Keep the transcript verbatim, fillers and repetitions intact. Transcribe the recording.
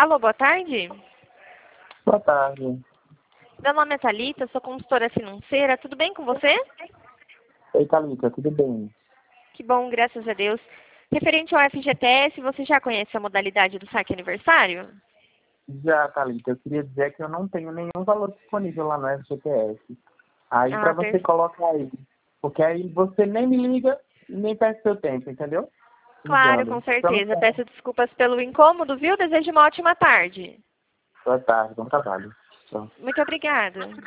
Alô, boa tarde. Boa tarde. Meu nome é Thalita, sou consultora financeira. Tudo bem com você? Oi, Thalita, tudo bem? Que bom, graças a Deus. Referente ao F G T S, você já conhece a modalidade do saque aniversário? Já, Thalita, eu queria dizer que eu não tenho nenhum valor disponível lá no F G T S. Aí Ah, pra você perfeito. colocar aí. Porque aí você nem me liga e nem perde seu tempo, entendeu? Claro, com Ligando. Então, certeza. Peço desculpas pelo incômodo, viu? Desejo uma ótima tarde. boa tarde, bom trabalho. Tchau. Muito obrigada.